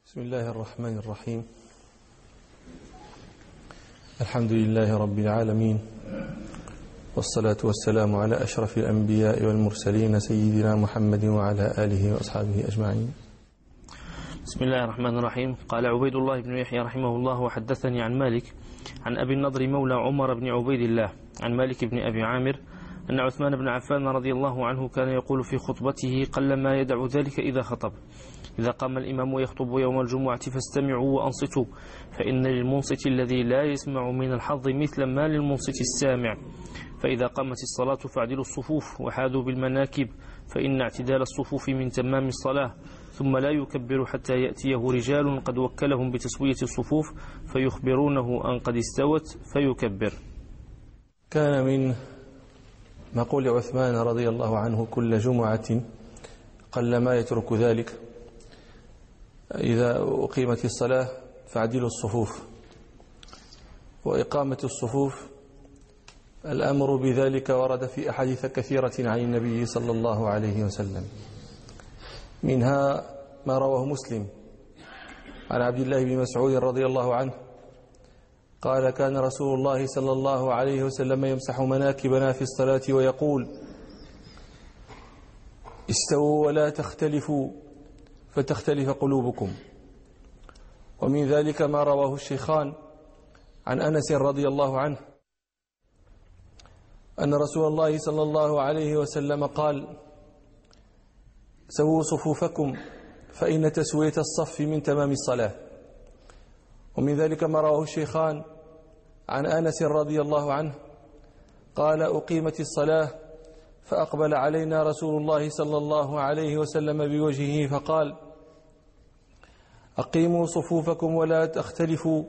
بسم الله الرحمن الرحيم. الحمد لله رب العالمين، والصلاة والسلام على أشرف الأنبياء والمرسلين سيدنا محمد وعلى آله وأصحابه أجمعين. بسم الله الرحمن الرحيم. قال عبيد الله بن يحيى رحمه الله: وحدثني عن مالك عن أبي النضر مولى عمر بن عبيد الله عن مالك بن أبي عامر أن عثمان بن عفان رضي الله عنه كان يقول في خطبته قلما يدع ذلك إذا خطب: إذا قام الإمام يخطب يوم الجمعة فاستمعوا وأنصتوا، فإن للمنصت الذي لا يسمع من الحظ مثل ما للمنصت السامع. فإذا قامت الصلاة فاعدلوا الصفوف وحاذوا بالمناكب، فإن اعتدال الصفوف من تمام الصلاة. ثم لا يكبر حتى يأتيه رجال قد وكلهم بتسوية الصفوف فيخبرونه أن قد استوت فيكبر. كان من مقول عثمان رضي الله عنه: كل جمعة قلما يترك ذلك، إذا أقيمت الصلاة فاعدلوا الصفوف. وإقامة الصفوف الأمر بذلك ورد في أحاديث كثيرة عن النبي صلى الله عليه وسلم، منها ما رواه مسلم عن عبد الله بن مسعود رضي الله عنه قال: كان رسول الله صلى الله عليه وسلم يمسح مناكبنا في الصلاة ويقول: استووا ولا تختلفوا فتختلف قلوبكم. ومن ذلك ما رواه الشيخان عن أنس رضي الله عنه أن رسول الله صلى الله عليه وسلم قال: سووا صفوفكم فإن تسوية الصف من تمام الصلاة. ومن ذلك ما رواه الشيخان عن أنس رضي الله عنه قال: أقيمت الصلاة فأقبل علينا رسول الله صلى الله عليه وسلم بوجهه فقال: أقيموا صفوفكم ولا تختلفوا.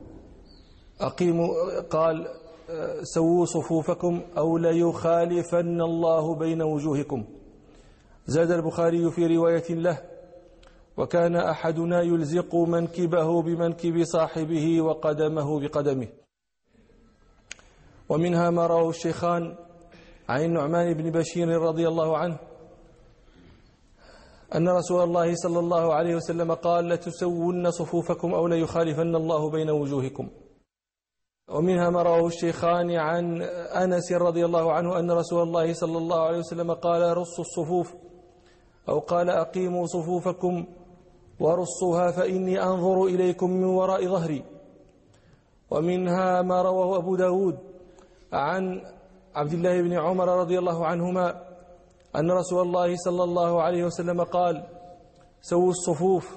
قال: سووا صفوفكم أو ليخالفن الله بين وجوهكم. زاد البخاري في رواية له: وكان أحدنا يلزق منكبه بمنكب صاحبه وقدمه بقدمه. ومنها ما رواه الشيخان عن النعمان بن بشير رضي الله عنه أن رسول الله صلى الله عليه وسلم قال: لتسون صفوفكم أو ليخالفن الله بين وجوهكم. ومنها ما رواه الشيخان عن أنس رضي الله عنه أن رسول الله صلى الله عليه وسلم قال: رصوا الصفوف، أو قال: أقيموا صفوفكم ورصوها فإني أنظر إليكم من وراء ظهري. ومنها ما رواه أبو داود عن عبد الله بن عمر رضي الله عنهما أن رسول الله صلى الله عليه وسلم قال: سووا الصفوف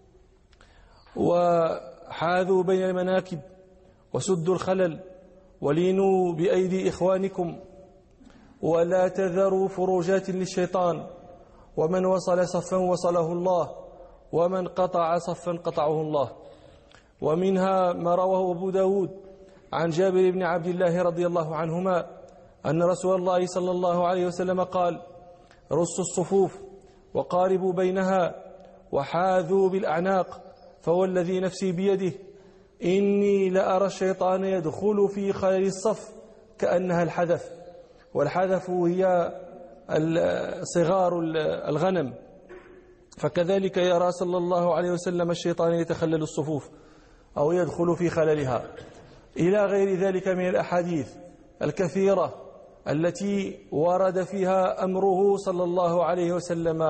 وحاذوا بين المناكب وسدوا الخلل ولينوا بأيدي إخوانكم ولا تذروا فروجات للشيطان، ومن وصل صفا وصله الله، ومن قطع صفا قطعه الله. ومنها ما رواه أبو داود عن جابر بن عبد الله رضي الله عنهما أن رسول الله صلى الله عليه وسلم قال: رصوا الصفوف وقاربوا بينها وحاذوا بالأعناق، فوالذي نفسي بيده إني لأرى الشيطان يدخل في خلل الصف كأنها الحذف. والحذف هي صغار الغنم، فكذلك يرى صلى الله عليه وسلم الشيطان يتخلل الصفوف أو يدخل في خللها، إلى غير ذلك من الأحاديث الكثيرة التي ورد فيها أمره صلى الله عليه وسلم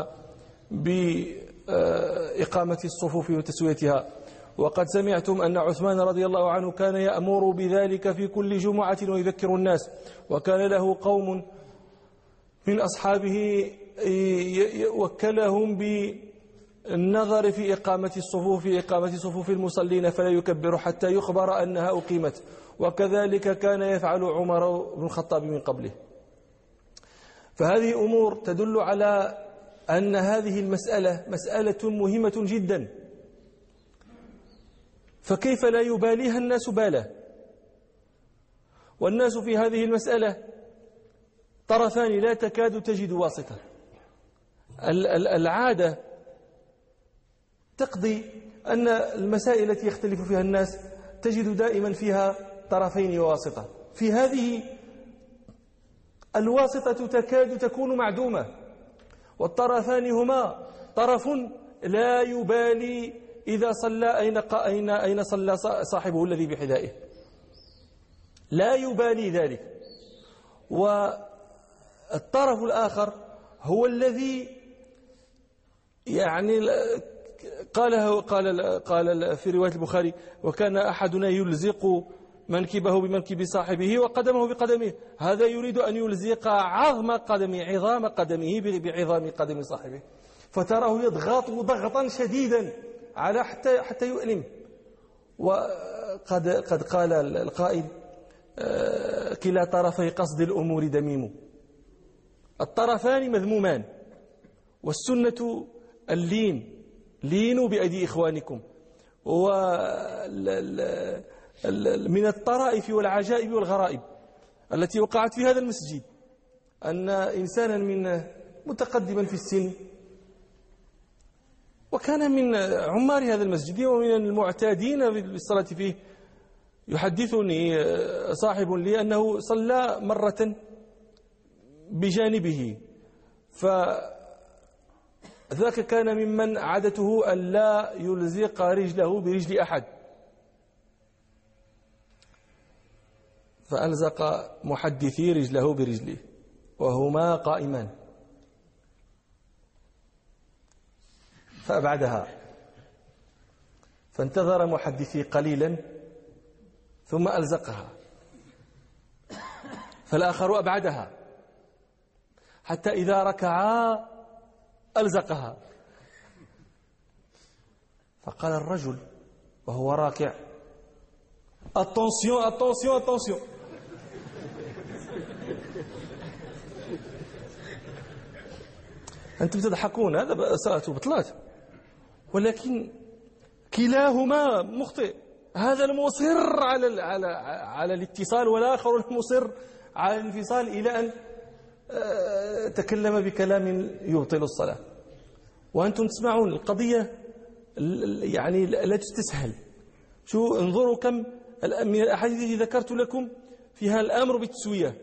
بإقامة الصفوف وتسويتها. وقد سمعتم أن عثمان رضي الله عنه كان يأمر بذلك في كل جمعة ويذكر الناس، وكان له قوم من أصحابه وكلهم بالنظر في إقامة صفوف المصلين فلا يكبر حتى يخبر أنها أقيمت. وكذلك كان يفعل عمر بن الخطاب من قبله. فهذه أمور تدل على أن هذه المسألة مسألة مهمة جدا، فكيف لا يباليها الناس بالا؟ والناس في هذه المسألة طرفان لا تكاد تجد واسطة. العادة تقضي أن المسائل التي يختلف فيها الناس تجد دائما فيها طرفين وواسطة. في هذه الواسطة تكاد تكون معدومة، والطرفان هما طرف لا يبالي إذا صلى أين صلى صاحبه الذي بحذائه، لا يبالي ذلك. والطرف الآخر هو الذي يعني قال في رواية البخاري: وكان أحدنا يلزق منكبه بمنكب صاحبه وقدمه بقدمه. هذا يريد أن يلزق عظام قدمه بعظام قدم صاحبه، فتراه يضغط ضغطا شديدا على حتى يؤلم. وقد قال القائل: كلا طرفي قصد الأمور دميم. الطرفان مذمومان، والسنة اللين، لينوا بأيدي إخوانكم. من الطرائف والعجائب والغرائب التي وقعت في هذا المسجد أن إنسانا من متقدما في السن، وكان من عمار هذا المسجد ومن المعتادين بالصلاة فيه، يحدثني صاحب لي أنه صلى مرة بجانبه، فذاك كان ممن عادته أن لا يلزق رجله برجل أحد، فألزق محدثي رجله برجله وهما قائمان، فأبعدها، فانتظر محدثي قليلا ثم ألزقها، فالآخر أبعدها، حتى إذا ركعا ألزقها. فقال الرجل وهو راكع: attention attention attention. أنتم تضحكون، هذا صلاته بطلات، ولكن كلاهما مخطئ. هذا المصر على الاتصال، والآخر المصر على الانفصال، إلى أن تكلم بكلام يبطل الصلاة. وأنتم تسمعون القضية يعني لا تستسهل. شو انظروا كم من الأحاديث التي ذكرت لكم فيها الأمر بالتسوية.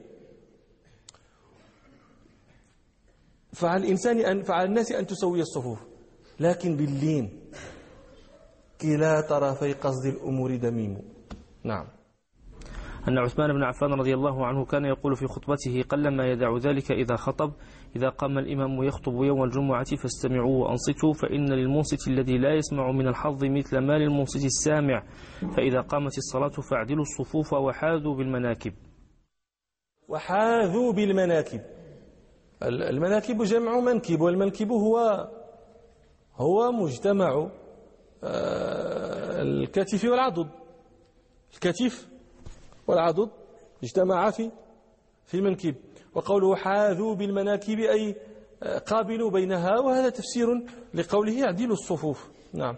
فعلى الناس أن تسوي الصفوف، لكن باللين. كلا طرفي قصد الأمور دميم. نعم. أن عثمان بن عفان رضي الله عنه كان يقول في خطبته: قلما يدع ذلك إذا خطب: إذا قام الإمام يخطب يوم الجمعة فاستمعوا وأنصتوا، فإن للمنصت الذي لا يسمع من الحظ مثل ما للمنصت السامع، فإذا قامت الصلاة فاعدلوا الصفوف وحاذوا بالمناكب. وحاذوا بالمناكب. المناكب جمع منكب، والمنكب هو مجتمع الكتف والعضد. الكتف والعضد اجتمعا في المنكب. وقوله حاذوا بالمناكب أي قابلوا بينها، وهذا تفسير لقوله اعدلوا الصفوف. نعم.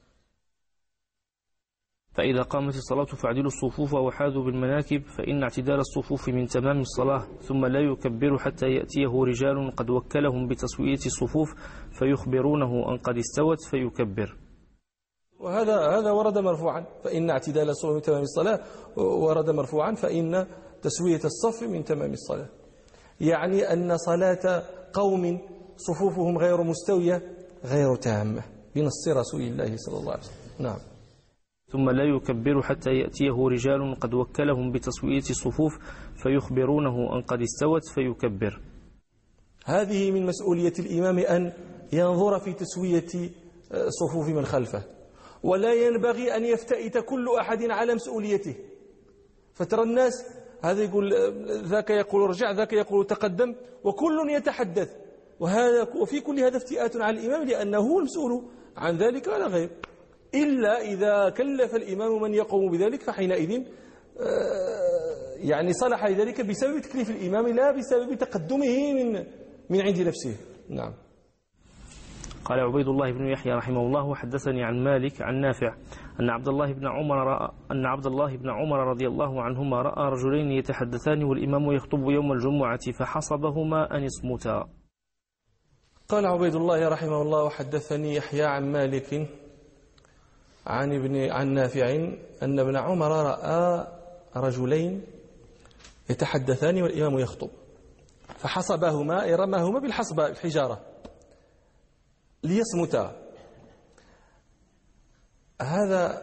فإذا قامت الصلاة فاعدلوا الصفوف وحاذوا بالمناكب، فإن اعتدال الصفوف من تمام الصلاة. ثم لا يكبر حتى يأتيه رجال قد وكلهم بتسوية الصفوف فيخبرونه أن قد استوت فيكبر. وهذا ورد مرفوعا. فإن اعتدال الصفوف من تمام الصلاة ورد مرفوعا، فإن تسوية الصف من تمام الصلاة، يعني أن صلاة قوم صفوفهم غير مستوية غير تامة، بنص رسول الله صلى الله عليه وسلم. نعم. ثم لا يكبر حتى يأتيه رجال قد وكلهم بتسوية الصفوف فيخبرونه أن قد استوت فيكبر. هذه من مسؤولية الإمام أن ينظر في تسوية صفوف من خلفه، ولا ينبغي أن يفتئت كل أحد على مسؤوليته. فترى الناس هذا يقول ذاك يقول ارجع، ذاك يقول تقدم، وكل يتحدث، وفي كل هذا افتئات على الإمام، لأنه هو المسؤول عن ذلك ولا غير، إلا إذا كلف الإمام من يقوم بذلك، فحينئذ يعني صلح ذلك بسبب تكليف الإمام لا بسبب تقدمه من عند نفسه. نعم. قال عبيد الله بن يحيى رحمه الله: وحدثني عن مالك عن نافع أن عبد الله بن عمر رضي الله عنهما رأى رجلين يتحدثان والإمام يخطب يوم الجمعة فحصبهما أن اصمتا. قال عبيد الله رحمه الله: وحدثني يحيى عن مالك عن نافع أن ابن عمر رأى رجلين يتحدثان والإمام يخطب فحصبهما، أي رماهما بالحصبة الحجارة ليصمتا. هذا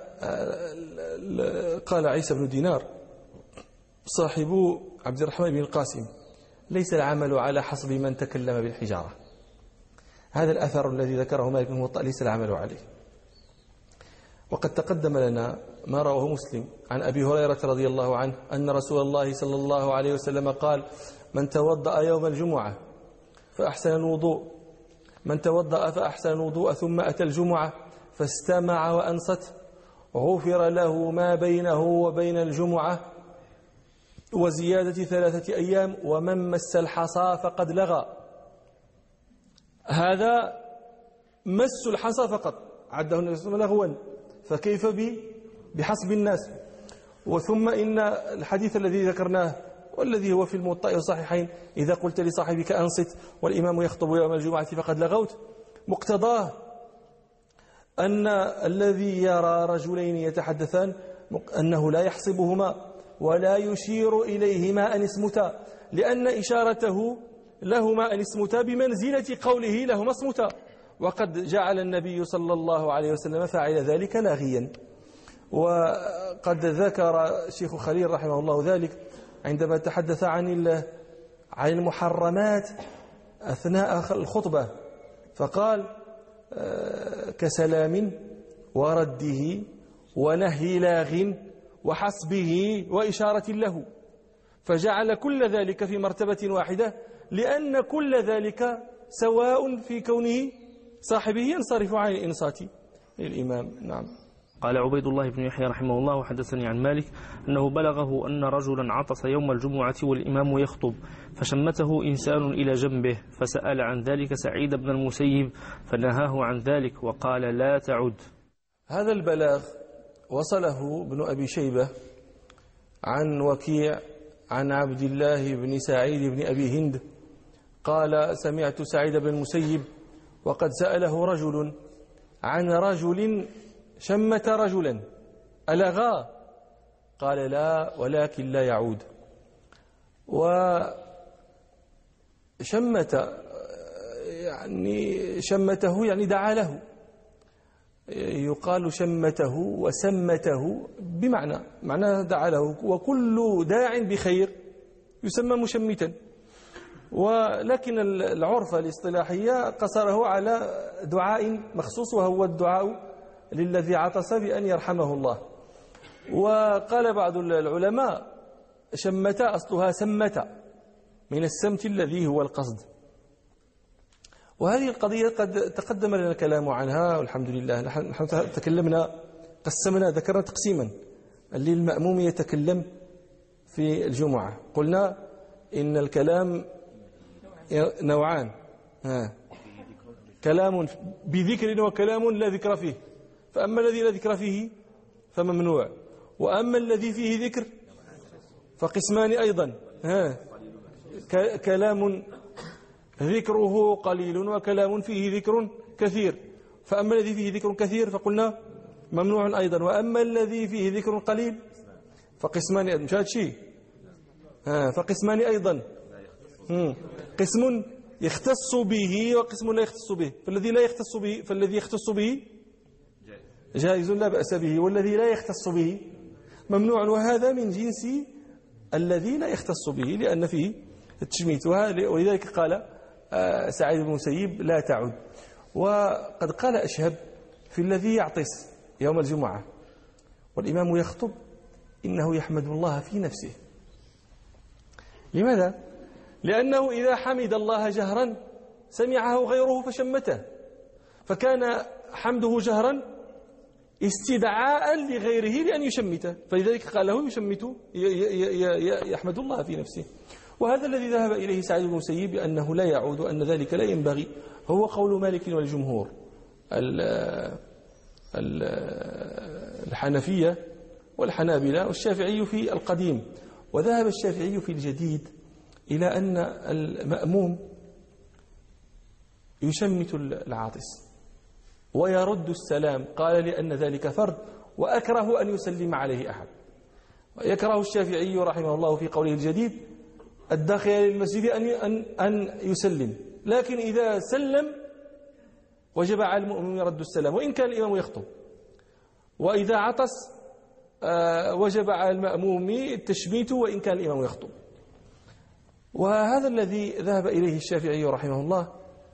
قال عيسى بن دينار صاحب عبد الرحمن بن القاسم: ليس العمل على حسب من تكلم بالحجارة. هذا الأثر الذي ذكره مالك بن موطأ ليس العمل عليه. وقد تقدم لنا ما رواه مسلم عن أبي هريرة رضي الله عنه أن رسول الله صلى الله عليه وسلم قال: من توضأ يوم الجمعة فأحسن الوضوء، من توضأ فأحسن الوضوء ثم أتى الجمعة فاستمع وأنصت غفر له ما بينه وبين الجمعة وزيادة 3 أيام، ومن مس الحصى فقد لغى. هذا مس الحصى فقط عده النبي صلى الله عليه وسلم لغوا، فكيف بحسب الناس؟ وثم إن الحديث الذي ذكرناه والذي هو في الموطأ والصحيحين: إذا قلت لصاحبك أنصت والإمام يخطب يوم الجمعة فقد لغوت، مقتضاه أن الذي يرى رجلين يتحدثان أنه لا يحسبهما ولا يشير إليهما أن اسمتا، لأن إشارته لهما أن اسمتا بمنزلة قوله لهما اسمتا، وقد جعل النبي صلى الله عليه وسلم فاعل ذلك لاغيا. وقد ذكر شيخ خليل رحمه الله ذلك عندما تحدث عن المحرمات أثناء الخطبة، فقال: كسلام ورده ونهي لاغ وحسبه وإشارة له، فجعل كل ذلك في مرتبة واحدة، لأن كل ذلك سواء في كونه صاحبه ينصرف عن الإنصات للإمام. نعم. قال عبيد الله بن يحيى رحمه الله: وحدثني عن مالك أنه بلغه أن رجلا عطس يوم الجمعة والإمام يخطب، فشمته إنسان إلى جنبه، فسأل عن ذلك سعيد بن المسيب فنهاه عن ذلك وقال: لا تعد. هذا البلاغ وصله ابن أبي شيبة عن وكيع عن عبد الله بن سعيد بن أبي هند قال: سمعت سعيد بن المسيب وقد سأله رجل عن رجل شمت رجلا ألغى؟ قال: لا، ولكن لا يعود. وشمت شمته يعني دعا له، يقال شمته وسمته معنى دعا له، وكل داع بخير يسمى مشمتا. ولكن العرف الاصطلاحية قصره على دعاء مخصوص، وهو الدعاء للذي عطس بأن يرحمه الله. وقال بعض العلماء: شمت أصلها سمت، من السمت الذي هو القصد. وهذه القضية قد تقدم لنا الكلام عنها والحمد لله. نحن قسمنا ذكرنا تقسيما اللي المأموم يتكلم في الجمعة. قلنا إن الكلام نوعان: كلام بذكر وكلام لا ذكر فيه، فأما الذي لا ذكر فيه فممنوع، وأما الذي فيه ذكر فقسمان أيضا: كلام ذكره قليل وكلام فيه ذكر كثير. فأما الذي فيه ذكر كثير فقلنا ممنوع أيضا، وأما الذي فيه ذكر قليل فقسمان أيضا. مشاهد شيء فقسمان أيضا: قسم يختص به وقسم لا يختص به. فالذي يختص به جائز لا بأس به، والذي لا يختص به ممنوع، وهذا من جنس الذي لا يختص به لأن فيه التشميت. ولذلك قال سعيد بن المسيب: لا تعد. وقد قال أشهب في الذي يعطس يوم الجمعة والإمام يخطب: إنه يحمد الله في نفسه. لماذا؟ لأنه إذا حمد الله جهرا سمعه غيره فشمته، فكان حمده جهرا استدعاء لغيره لأن يشمته، فلذلك قال له يشمت يحمد الله في نفسه. وهذا الذي ذهب إليه سعيد بن المسيب بأنه لا يعود وأن ذلك لا ينبغي، هو قول مالك والجمهور الحنفية والحنابلة والشافعي في القديم. وذهب الشافعي في الجديد إلى أن المأموم يشمت العاطس ويرد السلام، قال: لأن ذلك فرد وأكره أن يسلم عليه أحد. ويكره الشافعي رحمه الله في قوله الجديد الداخل للمسجد أن يسلم، لكن إذا سلم وجب على المؤمن يرد السلام وإن كان الإمام يخطب. وإذا عطس وجب على المأموم التشميت وإن كان الإمام يخطب. وهذا الذي ذهب إليه الشافعي رحمه الله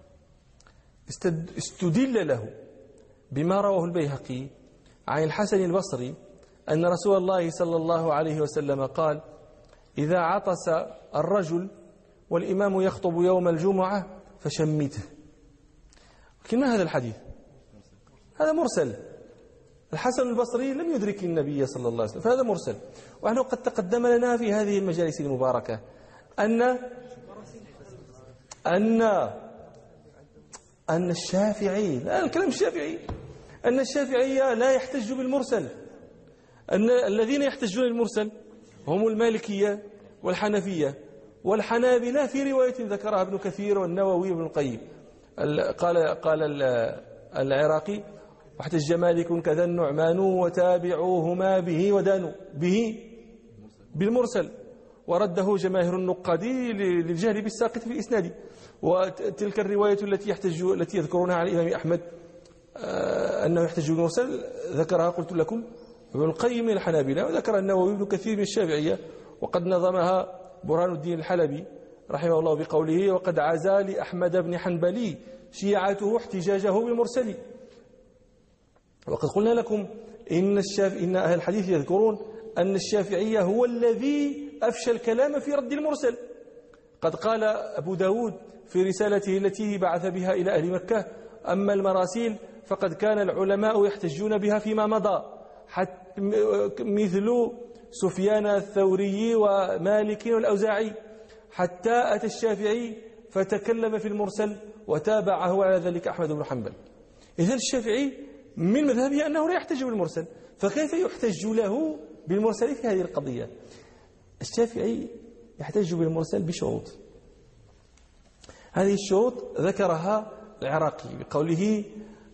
استدل له بما رواه البيهقي عن الحسن البصري أن رسول الله صلى الله عليه وسلم قال: إذا عطس الرجل والإمام يخطب يوم الجمعة فشمته. لكن ما هذا الحديث؟ هذا مرسل. الحسن البصري لم يدرك النبي صلى الله عليه وسلم، فهذا مرسل. ونحن قد تقدم لنا في هذه المجالس المباركة أن الشافعي، لا الكلام الشافعي، أن الشافعية لا يحتج بالمرسل. أن الذين يحتجون بالمرسل هم المالكية والحنفية والحنابلة، في رواية ذكرها ابن كثير والنووي وابن القيم. قال العراقي: واحتج مالك كذا النعمان وتابعوهما به ودانوا به بالمرسل، ورده جماهير النقاد للجهل بالساقط في الإسناد. وتلك الرواية التي يذكرونها عن الإمام أحمد أنه يحتج بالمرسل ذكرها قلت لكم ابن القيم من الحنابلة، وذكر النووي ابن كثير من الشافعية، وقد نظمها برهان الدين الحلبي رحمه الله بقوله: وقد عزا لأحمد بن حنبلي شيعته احتجاجه بالمرسل. وقد قلنا لكم إن أهل الحديث يذكرون أن الشافعية هو الذي أفشى الكلام في رد المرسل. قد قال أبو داود في رسالته التي بعث بها إلى أهل مكة: أما المراسيل فقد كان العلماء يحتجون بها فيما مضى، مثل سفيان الثوري ومالك والأوزاعي، حتى أتى الشافعي فتكلم في المرسل وتابعه على ذلك أحمد بن حنبل. إذن الشافعي من مذهبه أنه لا يحتج بالمرسل، فكيف يحتج له بالمرسل في هذه القضية؟ الشافعي يحتج بالمرسل بشروط. هذه الشروط ذكرها العراقي بقوله: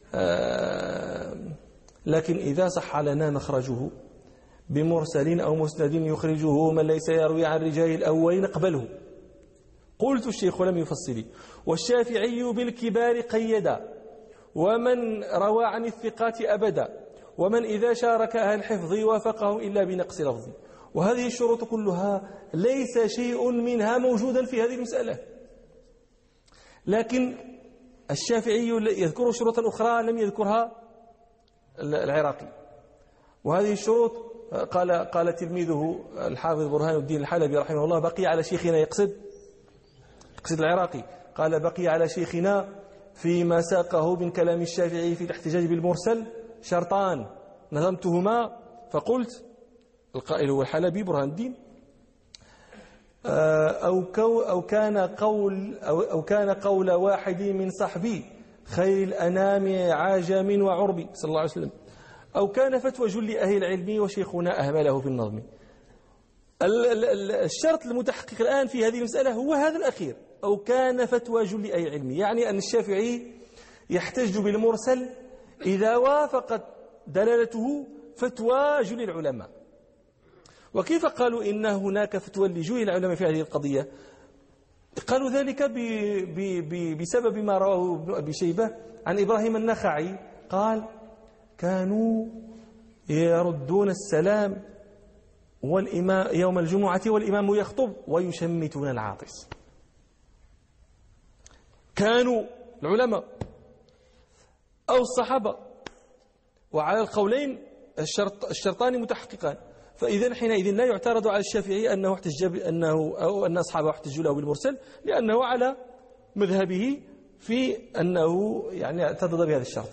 لكن إذا صح لنا مخرجه بمرسل أو مسند يخرجه من ليس يروي عن رجال الأولين نقبله. قلت الشيخ لم يفصل: والشافعي بالكبار قيدا، ومن روى عن الثقات أبدا، ومن إذا شارك أهل الحفظ وافقه إلا بنقص لفظ. وهذه الشروط كلها ليس شيء منها موجودا في هذه المسألة، لكن الشافعي يذكر شروطا أخرى لم يذكرها العراقي. وهذه الشروط قال تلميذه الحافظ برهان الدين الحلبي رحمه الله: بقي على شيخنا، يقصد العراقي، قال: بقي على شيخنا فيما ساقه من كلام الشافعي في الاحتجاج بالمرسل شرطان نظمتهما، فقلت: القائل هو الحلبي برهان الدين، أو كان قول واحد من صحبي خير الأنام عاجم وعربي صلى الله عليه وسلم، أو كان فتوى جل أهل العلم وشيخنا أهمله في النظم. الشرط المتحقق الآن في هذه المسألة هو هذا الأخير: أو كان فتوى جل أهل العلم، يعني أن الشافعي يحتج بالمرسل إذا وافقت دلالته فتوى جل العلماء. وكيف قالوا إن هناك فتوى لجل العلماء في هذه القضية؟ قالوا ذلك بسبب ما رواه ابن أبي شيبة عن إبراهيم النخعي قال: كانوا يردون السلام والإمام يوم الجمعة والإمام يخطب ويشمتون العاطس. كانوا العلماء أو الصحابة، وعلى القولين الشرطان متحققان. فإذا حينئذ لا يعترض على الشافعي أنه احتج أو أن أصحابه احتجوا له بالمرسل، لأنه على مذهبه في أنه يعني اعتضد بهذا الشرط.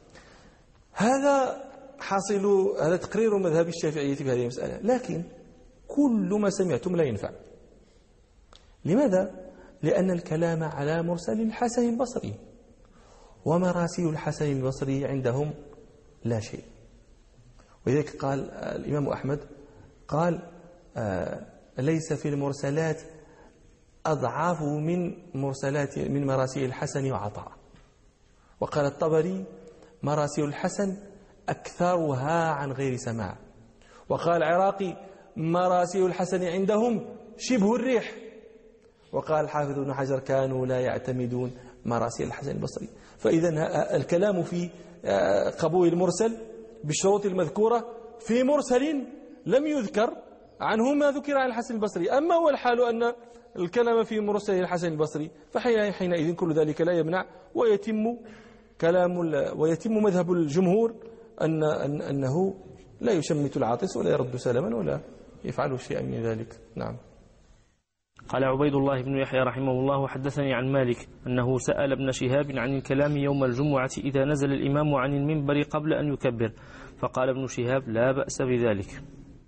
هذا تقرير مذهب الشافعية في هذه المسألة. لكن كل ما سمعتم لا ينفع. لماذا؟ لأن الكلام على مرسل الحسن البصري، ومراسيل الحسن البصري عندهم لا شيء. ولذلك قال الإمام أحمد قال: ليس في المرسلات أضعاف من مراسيل الحسن وعطاء. وقال الطبري: مراسيل الحسن أكثرها عن غير سماع. وقال العراقي: مراسيل الحسن عندهم شبه الريح. وقال الحافظ ابن حجر: كانوا لا يعتمدون مراسيل الحسن البصري. فإذا الكلام في قبول المرسل بالشروط المذكورة في مرسل لم يذكر عنه ما ذكر عن الحسن البصري. أما هو الحال أن الكلام في مرسل الحسن البصري فحينئذ كل ذلك لا يمنع ويتم مذهب الجمهور أنه لا يشمت العاطس ولا يرد سلما ولا يفعل شيئا من ذلك. نعم. قال عبيد الله بن يحيى رحمه الله حدثني عن مالك أنه سأل ابن شهاب عن الكلام يوم الجمعة إذا نزل الإمام عن المنبر قبل أن يكبر، فقال ابن شهاب لا بأس بذلك.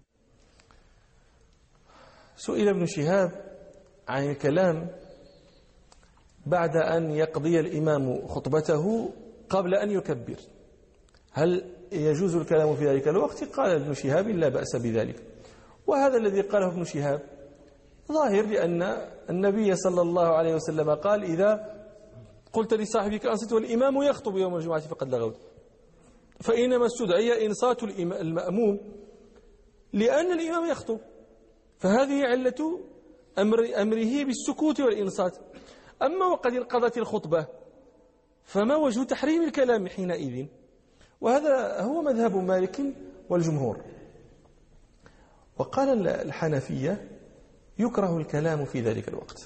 سئل ابن شهاب عن الكلام بعد أن يقضي الإمام خطبته قبل أن يكبر، هل يجوز الكلام في ذلك الوقت؟ قال ابن شهاب لا بأس بذلك. وهذا الذي قاله ابن شهاب ظاهر، لأن النبي صلى الله عليه وسلم قال إذا قلت لصاحبك أنصت والإمام يخطب يوم الجمعة فقد لغوت، فإنما استدعي إنصات المأموم لأن الإمام يخطب، فهذه علة أمره بالسكوت والإنصات. أما وقد انقضت الخطبة فما وجه تحريم الكلام حينئذ؟ وهذا هو مذهب مالك والجمهور. وقال الحنفية يكره الكلام في ذلك الوقت،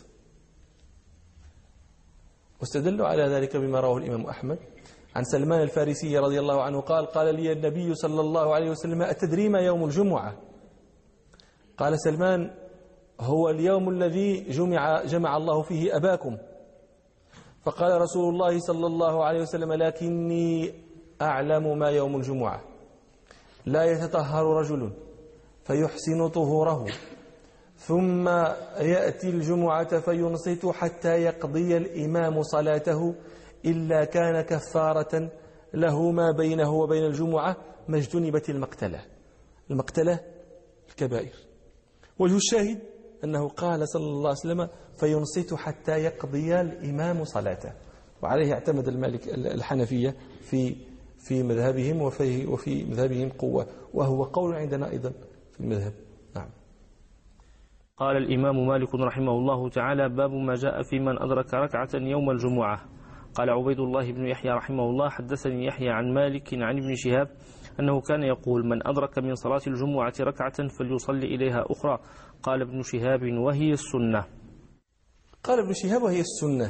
واستدلوا على ذلك بما رواه الإمام أحمد عن سلمان الفارسي رضي الله عنه قال لي النبي صلى الله عليه وسلم أتدري ما يوم الجمعة؟ قال سلمان هو اليوم الذي جمع الله فيه أباكم. فقال رسول الله صلى الله عليه وسلم لكني أعلم ما يوم الجمعة، لا يتطهر رجل فيحسن طهوره ثم يأتي الجمعة فينصت حتى يقضي الإمام صلاته إلا كان كفارة له ما بينه وبين الجمعة ما اجتنبت المقتلة الكبائر. وجه الشاهد أنه قال صلى الله عليه وسلم فينصت حتى يقضي الإمام صلاته، وعليه اعتمد الحنفية في مذهبهم وفي مذهبهم قوة، وهو قول عندنا أيضا في المذهب. نعم. قال الإمام مالك رحمه الله تعالى باب ما جاء في من أدرك ركعة يوم الجمعة. قال عبيد الله بن يحيى رحمه الله حدثني يحيى عن مالك عن ابن شهاب أنه كان يقول من أدرك من صلاة الجمعة ركعة فليصلي إليها أخرى. قال ابن شهاب وهي السنة. قال ابن شهاب وهي السنة.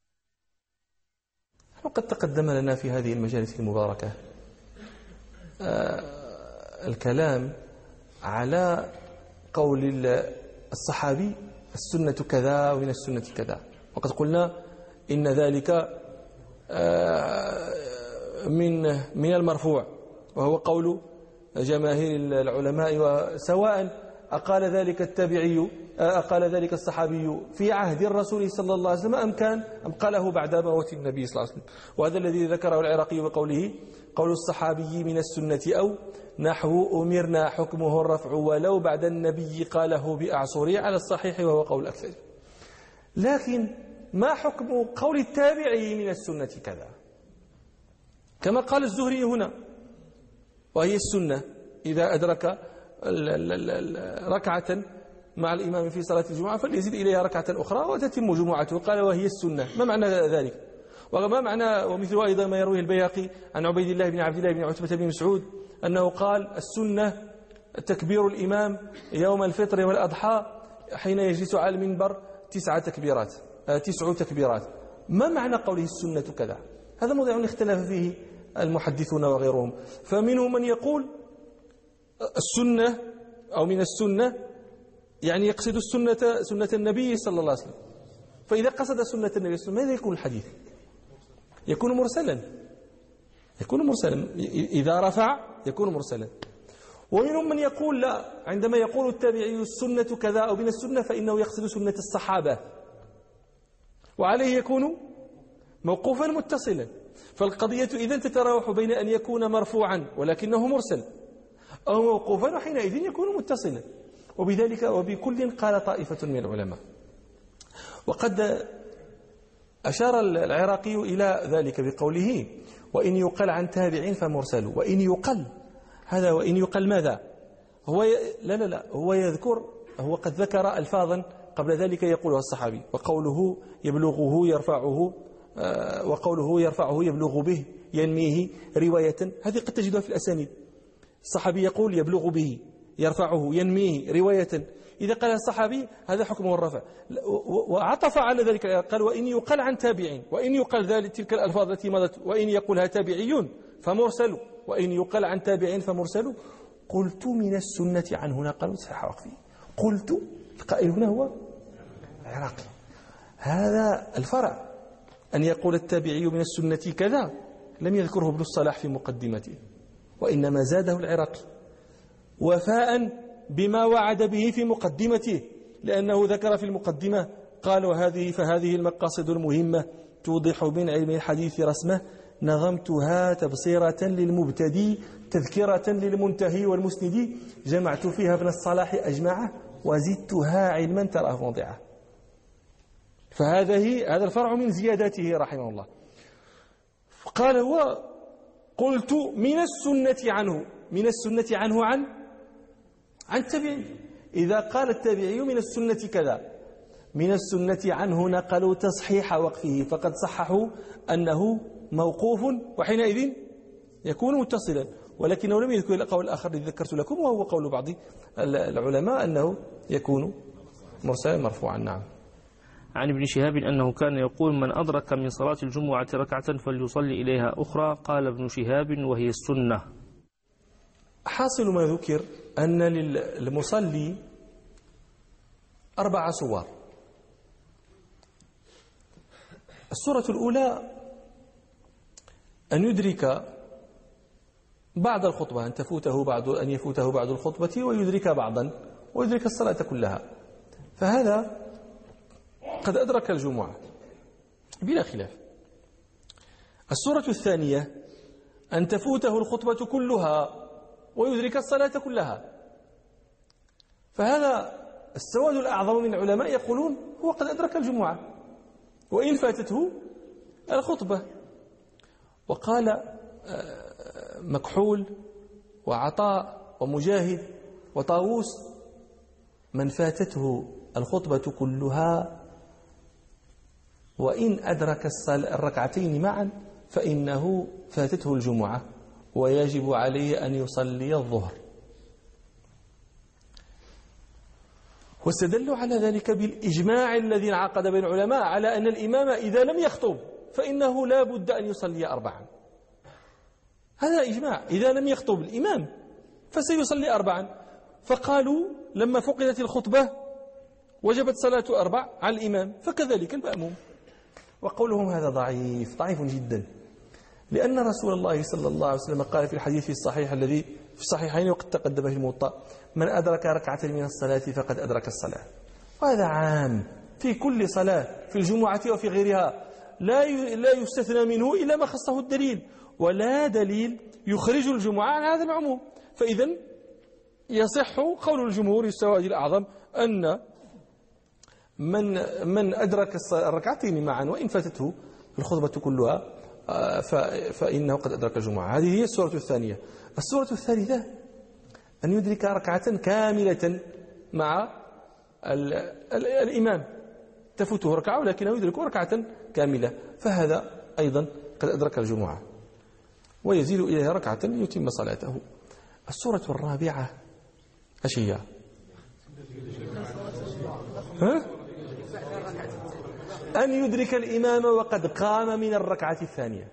وقد تقدم لنا في هذه المجالس المباركة الكلام على قول الصحابي السنة كذا ومن السنة كذا، وقد قلنا إن ذلك من المرفوع، وهو قول جماهير العلماء، وسواء أقال ذلك التابعي أقال ذلك الصحابي في عهد الرسول صلى الله عليه وسلم أم قاله بعد موت النبي صلى الله عليه وسلم. وهذا الذي ذكره العراقي بقوله قول الصحابي من السنة أو نحو أمرنا حكمه الرفع ولو بعد النبي قاله بأعصري على الصحيح وهو قول الأكثر. لكن ما حكم قول التابعي من السنة كذا؟ كما قال الزهري هنا وهي السنة إذا أدرك ركعة مع الإمام في صلاة الجمعة فليزيد إليها ركعة أخرى وتتم جمعته. قال وهي السنة. ما معنى ذلك؟ وما معنى ومثل أيضا ما يرويه البيهقي عن عبيد الله بن عبد الله بن عتبة بن مسعود أنه قال السنة تكبير الإمام يوم الفطر والأضحى حين يجلس على المنبر 9 تكبيرات. ما معنى قوله السنة كذا؟ هذا موضوع اختلف فيه المحدثون وغيرهم، فمنهم من يقول السنة أو من السنة يعني يقصد سنة النبي صلى الله عليه وسلم. فإذا قصد سنة النبي صلى الله عليه وسلم ماذا يكون الحديث؟ يكون مرسلا إذا رفع يكون مرسلا. ومنهم من يقول لا، عندما يقول التابعي السنة كذا أو من السنة فإنه يقصد سنة الصحابة، وعليه يكون موقوفا متصلا. فالقضية إذن تتراوح بين أن يكون مرفوعا ولكنه مرسل أو موقوفا وحينئذ يكون متصلا. وبذلك وبكل قال طائفة من العلماء. وقد أشار العراقي إلى ذلك بقوله وإن يقل عن تابع فمرسل. وإن يقل هذا وإن يقل ماذا؟ هو يذكر، هو قد ذكر ألفاظا قبل ذلك يقولها الصحابي، وقوله يبلغه يرفعه، وقوله يرفعه يبلغ به ينميه رواية، هذه قد تجدها في الأسانيد. الصحابي يقول يبلغ به، يرفعه، ينميه رواية. إذا قال الصحابي هذا حكمه الرفع. وعطف على ذلك قال وإن يقال عن تابعين، وإن يقال ذلك تلك الألفاظ التي مضت، وإن يقولها تابعيون فمرسل، وإن يقال عن تابعين فمرسل. قلت من السنة عنه نقل صحيح وقفي. قلت، القائل هنا هو العراقي. هذا الفرع أن يقول التابعي من السنة كذا لم يذكره ابن الصلاح في مقدمته، وإنما زاده العراقي وفاء بما وعد به في مقدمته، لأنه ذكر في المقدمة قال فهذه المقاصد المهمة توضح من علم الحديث رسمه، نظمتها تبصيرة للمبتدي تذكرة للمنتهي والمسندي، جمعت فيها ابن الصلاح أجمعه وزدتها علما تراه موضعه. هذا الفرع من زياداته رحمه الله. قال هو قلت من السنة عنه، من السنة عنه عن التابعي. إذا قال التابعي من السنة كذا، من السنة عنه نقلوا تصحيح وقفه، فقد صححوا أنه موقوف، وحينئذ يكون متصلا. ولكنه لم يذكر القول الآخر الذي ذكرت لكم، وهو قول بعض العلماء أنه يكون مرسلا مرفوعا. نعم. عن ابن شهاب أنه كان يقول من أدرك من صلاة الجمعة ركعة فليصلي إليها أخرى. قال ابن شهاب وهي السنة. حاصل ما ذكر أن للمصلي 4 صور. الصورة الأولى أن يدرك بعض الخطبة، أن يفوته بعض الخطبة ويدرك بعضا ويدرك الصلاة كلها، فهذا قد أدرك الجمعة بلا خلاف. الصورة الثانية أن تفوته الخطبة كلها ويدرك الصلاة كلها، فهذا السواد الأعظم من العلماء يقولون هو قد أدرك الجمعة وإن فاتته الخطبة. وقال مكحول وعطاء ومجاهد وطاووس من فاتته الخطبة كلها وإن أدرك الركعتين معا فإنه فاتته الجمعة ويجب عليه أن يصلي الظهر. واستدلوا على ذلك بالإجماع الذي انعقد بين العلماء على أن الإمام إذا لم يخطب فإنه لا بد أن يصلي 4. هذا إجماع، إذا لم يخطب الإمام فسيصلي 4. فقالوا لما فقدت الخطبة وجبت صلاة 4 على الإمام، فكذلك المأموم. وقولهم هذا ضعيف جدا، لأن رسول الله صلى الله عليه وسلم قال في الحديث الصحيح الذي في الصحيحين وقد تقدم في الموطأ: من أدرك ركعة من الصلاة فقد أدرك الصلاة. وهذا عام في كل صلاة، في الجمعة وفي غيرها، لا يستثنى منه إلا ما خصه الدليل، ولا دليل يخرج الجمعة عن هذا العموم. فإذا يصح قول الجمهور السواد الأعظم أن من أدرك الركعتين معا وإن فاتته الخطبة كلها فإنه قد أدرك الجمعة. هذه هي السورة الثانية. السورة الثالثة أن يدرك ركعة كاملة مع الإمام، تفوته ركعة ولكنه يدرك ركعة كاملة، فهذا أيضا قد أدرك الجمعة ويزيد إليها ركعة ليتم صلاته. السورة الرابعة ايش هي؟ أن يدرك الإمام وقد قام من الركعة الثانية.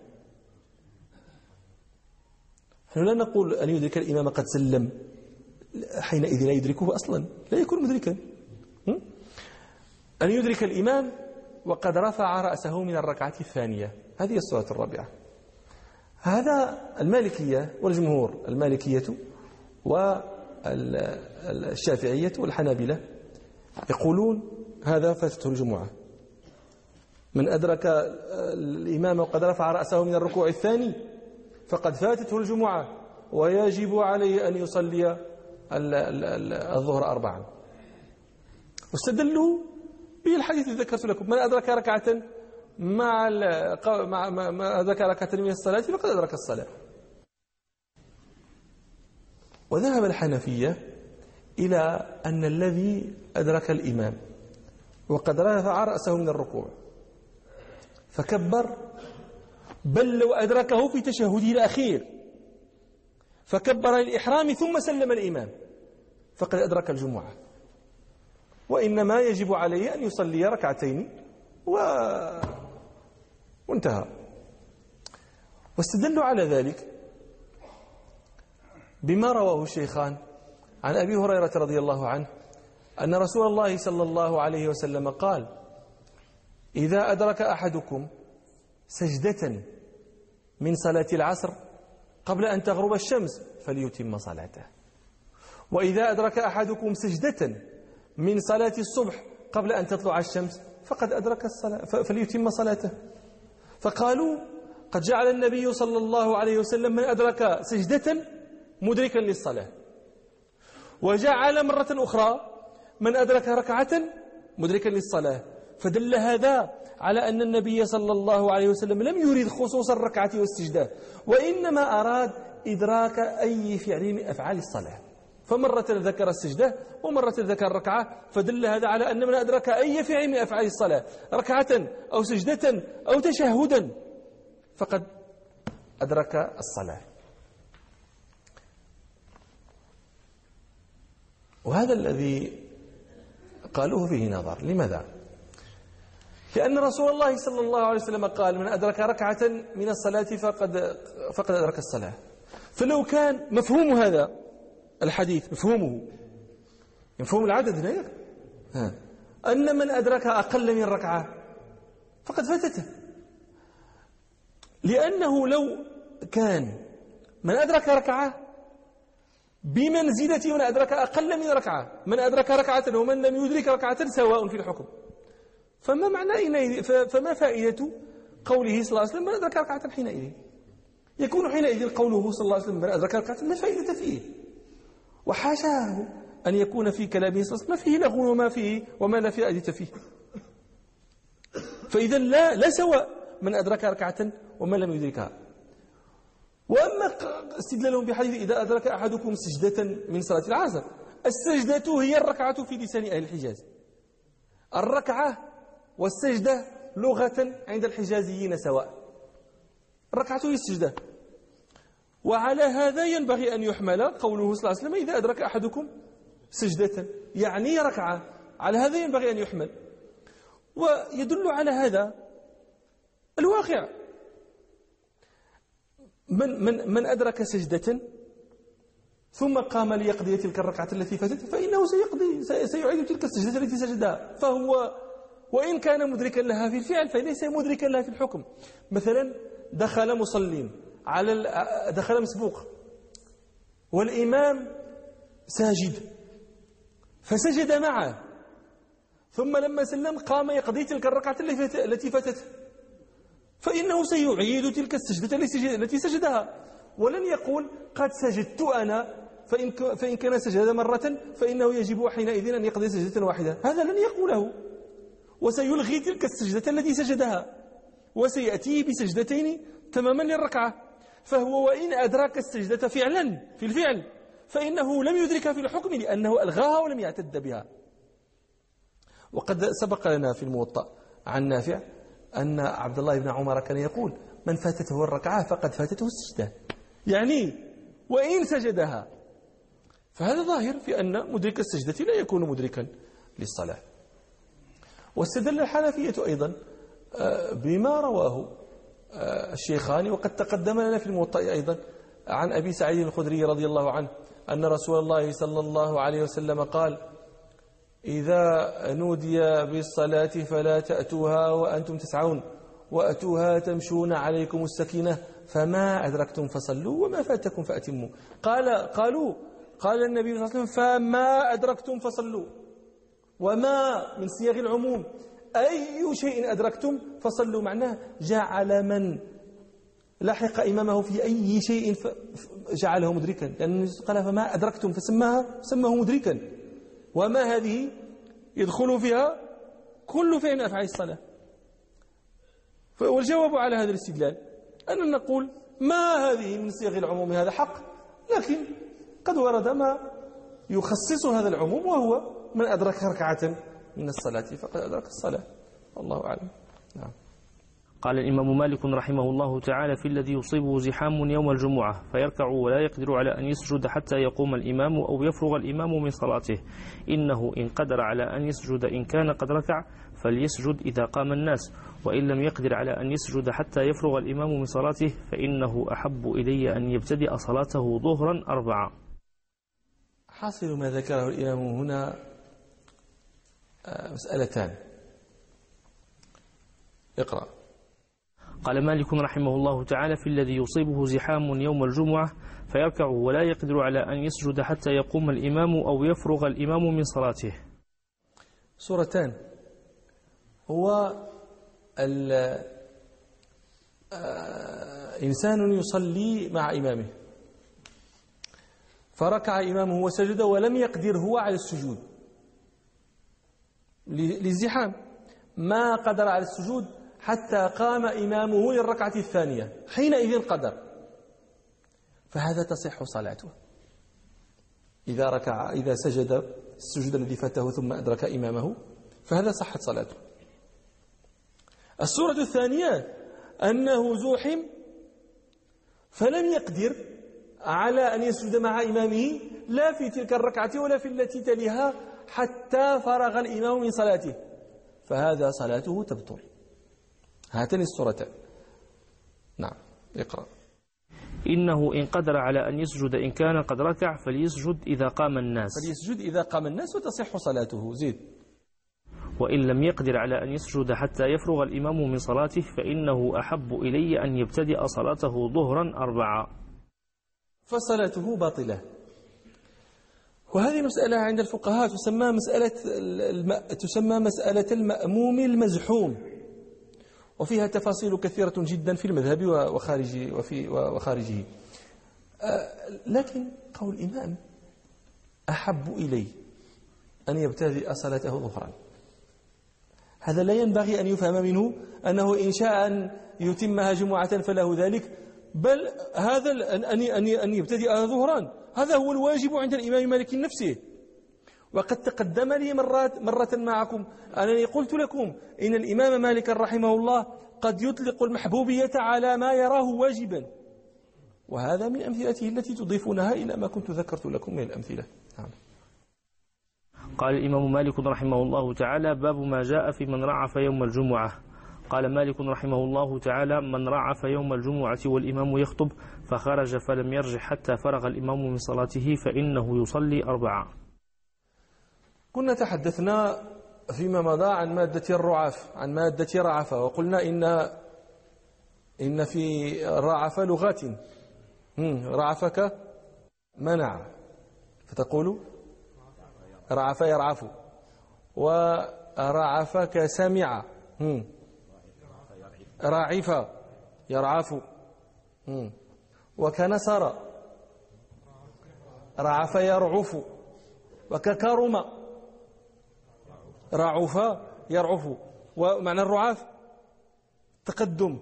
نحن لا نقول أن يدرك الإمام قد سلم، حينئذ لا يدركه أصلا، لا يكون مدركا. أن يدرك الإمام وقد رفع رأسه من الركعة الثانية، هذه السورة الرابعة. هذا المالكية والجمهور، المالكية والشافعية والحنابلة يقولون هذا فاتته الجمعة. من أدرك الإمام وقد رفع رأسه من الركوع الثاني فقد فاتته الجمعة ويجب عليه أن يصلي الظهر 4. واستدلوا بالحديث الذي ذكرت لكم: من أدرك ركعة ما أدرك ركعة من الصلاة فقد أدرك الصلاة. وذهب الحنفية إلى أن الذي أدرك الإمام وقد رفع رأسه من الركوع فكبر بل لو أدركه في تشهده الأخير فكبر للإحرام ثم سلم الإمام فقد أدرك الجمعة، وإنما يجب عليه أن يصلي ركعتين وانتهى. واستدلوا على ذلك بما رواه الشيخان عن أبي هريرة رضي الله عنه أن رسول الله صلى الله عليه وسلم قال: إذا أدرك أحدكم سجدة من صلاة العصر قبل أن تغرب الشمس فليتم صلاته، وإذا أدرك أحدكم سجدة من صلاة الصبح قبل أن تطلع الشمس فقد أدرك الصلاة فليتم صلاته. فقالوا: قد جعل النبي صلى الله عليه وسلم من أدرك سجدة مدركا للصلاة، وجعل مرة أخرى من أدرك ركعة مدركا للصلاة، فدل هذا على أن النبي صلى الله عليه وسلم لم يريد خصوص الركعة والسجدة، وإنما أراد إدراك أي فعل من أفعال الصلاة، فمرة ذكر السجدة ومرة ذكر الركعة، فدل هذا على أن من أدرك أي فعل من أفعال الصلاة ركعة أو سجدة أو تشهدا فقد أدرك الصلاة. وهذا الذي قالوه فيه نظر. لماذا؟ لأن رسول الله صلى الله عليه وسلم قال: من أدرك ركعة من الصلاة فقد أدرك الصلاة. فلو كان مفهوم هذا الحديث مفهوم العدد هناك أن من أدرك أقل من ركعة فقد فاتته، لأنه لو كان من أدرك ركعة بمنزلة من أدرك أقل من ركعة، من أدرك ركعة ومن لم يدرك ركعة سواء في الحكم، فما فائدة قوله صلى الله عليه وسلم من أدرك ركعة حينئذ؟ يكون حينئذ قوله صلى الله عليه وسلم من أدرك ركعة لا فائدة فيه، وحاشاه أن يكون في كلامه صلى الله عليه وسلم ما فيه لغو وما لا فائدة فيه. فإذا لا سواء من أدرك ركعة ومن لم يدركها. وأما استدلالهم بحديث إذا أدرك أحدكم سجدة من صلاة العصر، السجدة هي الركعة في لسان أهل الحجاز، الركعة والسجدة لغة عند الحجازيين سواء، الركعة هي السجدة. وعلى هذا ينبغي أن يحمل قوله صلى الله عليه وسلم إذا أدرك أحدكم سجدة يعني ركعة، على هذا ينبغي أن يحمل. ويدل على هذا الواقع، من أدرك سجدة ثم قام ليقضي تلك الركعة التي فاتت فإنه سيعيد تلك السجدة التي سجدها، فهو وإن كان مدركا لها في الفعل فليس مدركا لها في الحكم. مثلا دخل مصلين دخل مسبوق والإمام ساجد فسجد معه، ثم لما سلم قام يقضي تلك الركعة التي فاتته، فإنه سيعيد تلك السجدة التي سجدها، ولن يقول قد سجدت أنا، فإن كان سجد مرة فإنه يجب حينئذ أن يقضي سجدة واحدة، هذا لن يقوله، وسيلغي تلك السجدة التي سجدها وسيأتي بسجدتين تماما للركعة. فهو وإن أدرك السجدة فعلا في الفعل فإنه لم يدركها في الحكم لأنه ألغاها ولم يعتد بها. وقد سبق لنا في الموطأ عن نافع أن عبد الله بن عمر كان يقول من فاتته الركعة فقد فاتته السجدة، يعني وإن سجدها. فهذا ظاهر في أن مدرك السجدة لا يكون مدركا للصلاة. واستدل الحنفية أيضا بما رواه الشيخان وقد تقدم لنا في الموطأ أيضا عن أبي سعيد الخدري رضي الله عنه أن رسول الله صلى الله عليه وسلم قال إذا نودي بالصلاة فلا تأتوها وأنتم تسعون وأتوها تمشون عليكم السكينة فما أدركتم فصلوا وما فاتكم فأتموا. قال النبي صلى الله عليه وسلم فما أدركتم فصلوا، وما من صيغ العموم أي شيء أدركتم فصلوا، معناه جعل من لحق إمامه في أي شيء جعله مدركا، لأنه قال فما أدركتم فسماه مدركا، وما هذه يدخل فيها كل فعل أفعال الصلاة. والجواب على هذا الاستدلال أن نقول ما هذه من صيغ العموم هذا حق، لكن قد ورد ما يخصص هذا العموم وهو من أدرك ركعة من الصلاة فقد أدرك الصلاة، والله أعلم. نعم. قال الإمام مالك رحمه الله تعالى في الذي يصيبه زحام يوم الجمعة فيركع ولا يقدر على أن يسجد حتى يقوم الإمام أو يفرغ الإمام من صلاته، إنه إن قدر على أن يسجد إن كان قد ركع فليسجد إذا قام الناس، وإن لم يقدر على أن يسجد حتى يفرغ الإمام من صلاته فإنه أحب إلي أن يبتدئ صلاته ظهرا 4. حاصل ما ذكره الإمام هنا مسألتان. اقرأ. قال مالك رحمه الله تعالى في الذي يصيبه زحام يوم الجمعة فيركع ولا يقدر على أن يسجد حتى يقوم الإمام أو يفرغ الإمام من صلاته. صورتان. هو إنسان يصلي مع إمامه فركع إمامه وسجد ولم يقدر هو على السجود للزحام، ما قدر على السجود حتى قام إمامه للركعة الثانية، حينئذ قدر، فهذا تصح صلاته إذا سجد السجود الذي فاته ثم أدرك إمامه، فهذا صحت صلاته. السورة الثانية أنه زوحم فلم يقدر على أن يسجد مع إمامه لا في تلك الركعة ولا في التي تليها حتى فرغ الإمام من صلاته، فهذا صلاته تبطل. هاتين السورتان. نعم. اقرأ. إنه إن قدر على أن يسجد إن كان قد ركع فليسجد إذا قام الناس وتصح صلاته. زيد. وإن لم يقدر على أن يسجد حتى يفرغ الإمام من صلاته فإنه أحب إلي أن يبتدئ صلاته ظهرا 4. فصلاته باطلة. وهذه مسألة عند الفقهاء تسمى مسألة المأموم المزحوم، وفيها تفاصيل كثيرة جدا في المذهب وخارجه. لكن قول الإمام أحب إلي أن يبتدئ صلاته ظهرا، هذا لا ينبغي أن يفهم منه أنه إن شاء أن يتمها جمعة فله ذلك، بل هذا أن يبتدئ ظهرا هذا هو الواجب عند الإمام مالك نفسه. وقد تقدم لي مرة معكم أنني قلت لكم إن الإمام مالك رحمه الله قد يطلق المحبوبية على ما يراه واجبا، وهذا من أمثلته التي تضيفونها إلى ما كنت ذكرت لكم من الأمثلة. نعم. قال الإمام مالك رحمه الله تعالى باب ما جاء في من رعف يوم الجمعة. قال مالك رحمه الله تعالى من رعف يوم الجمعة والإمام يخطب فخرج فلم يرجع حتى فرغ الإمام من صلاته فإنه يصلي 4. كنا تحدثنا فيما مضى عن مادة الرعاف، عن مادة رعفة، وقلنا إن في رعف لغات. رعفك منع فتقول رعف يرعف، ورعفك سمع راعف يرعف، وكنسر رعف يرعف، وككرم رعف يرعف. ومعنى الرعاف تقدم.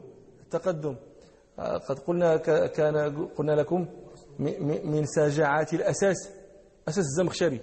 قد قلنا لكم من ساجعات الأساس الزمخشري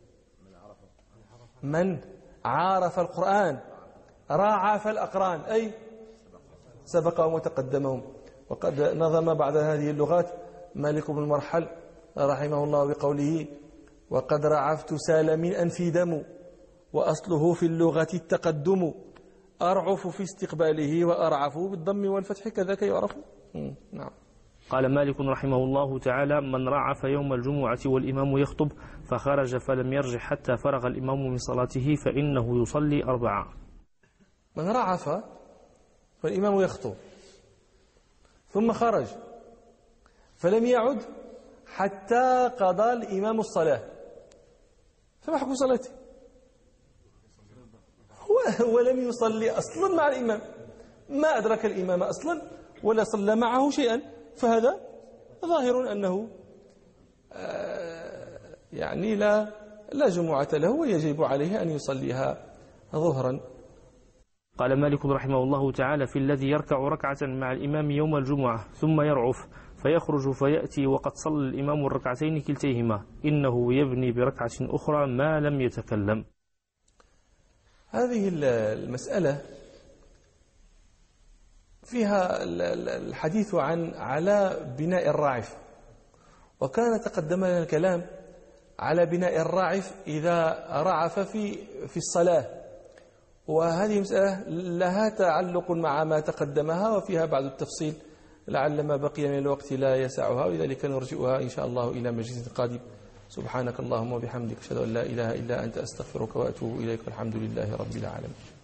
من عارف القرآن راعف الأقران، أي سبقهم وتقدمهم. وقد نظم بعد هذه اللغات مالك بن مرحل رحمه الله بقوله وقد رعفت سال من أنفي دم وأصله في اللغة التقدم أرعف في استقباله وأرعف بالضم والفتح كذاك يعرف. نعم. قال مالك رحمه الله تعالى من رعف يوم الجمعة والإمام يخطب فخرج فلم يرجع حتى فرغ الإمام من صلاته فإنه يصلي 4. من رعف والإمام يخطب ثم خرج فلم يعد حتى قضى الإمام الصلاة، فما حكم صلاته؟ هو لم يصلي أصلا مع الإمام، ما أدرك الإمام أصلا ولا صلى معه شيئا، فهذا ظاهر أنه يعني لا جمعة له ويجب عليه أن يصليها ظهرا. قال مالك رحمه الله تعالى في الذي يركع ركعة مع الإمام يوم الجمعة ثم يرعف فيخرج فيأتي وقد صلى الإمام الركعتين كلتيهما إنه يبني بركعة أخرى ما لم يتكلم. هذه المسألة فيها الحديث على بناء الراعف، وكان تقدم لنا الكلام على بناء الراعف إذا رعف في الصلاة، وهذه مسألة لها تعلق مع ما تقدمها وفيها بعض التفصيل لعل ما بقي من الوقت لا يسعها، ولذلك نرجئها إن شاء الله إلى مجلس قادم. سبحانك اللهم وبحمدك أشهد أن لا إله إلا أنت أستغفرك وأتوب إليك، والحمد لله رب العالمين.